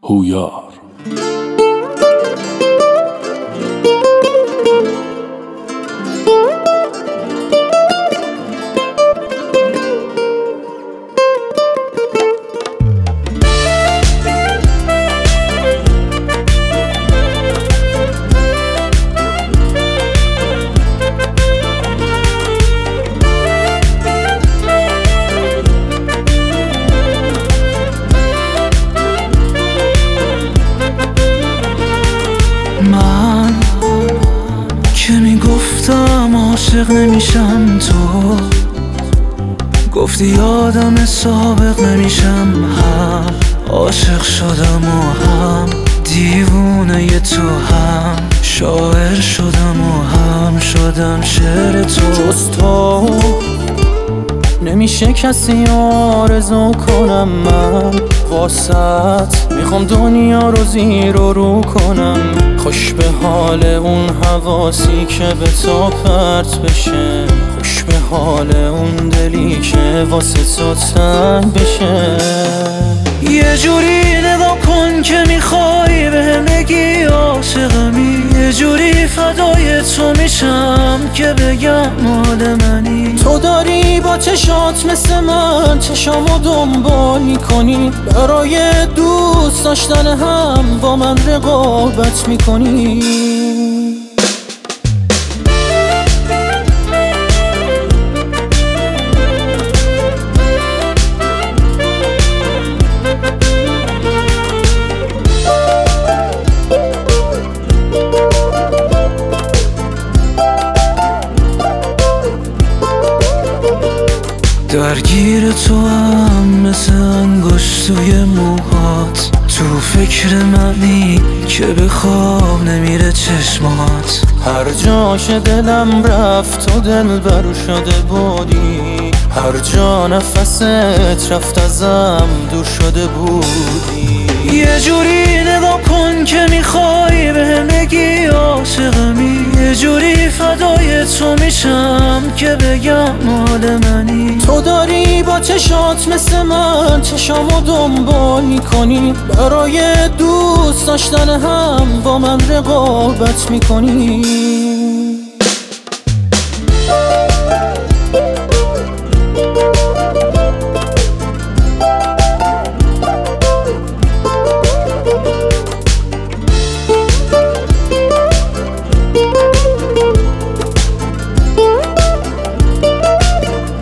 هویار. من که میگفتم عاشق نمیشم، تو گفتی یادم سابق نمیشم. هم عاشق شدم و هم دیوونه تو، هم شاعر شدم و هم شدم شعر تو. جز تو نمیشه کسی آرزو کنم، من واسط میخوام دنیا رو زیر و رو کنم. خوش به حال اون حواسی که به تو پرت بشه، خوش به حال اون دلی که واسه تو تنگ بشه. یه جوری نگاه کن که میخوای بهم بگی عاشقمی، یه جوری فدای تو میشم که بگم مال منی. تو داری با چشات مثل من چشامو دنبال میکنی، برای دوست داشتن هم با من رقابت میکنی. درگیر تو هم مثل انگشت توی موهات، تو فکر منی که به خواب نمیره چشمات. هر جاش دلم رفت تو دلبرو شده بودی، هر جا نفست رفت ازم دور شده بودی. یه جوری نگاه کن که میخوای بهم بگی عاشقمی، یه جوری فدای تو میشم که بگم مال منی. تو داری با چشات مثل من چشامو دنبال میکنی، برای دوست داشتن هم با من رقابت میکنی.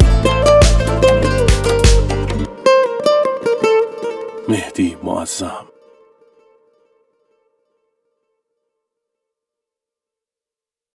مهدی معظم.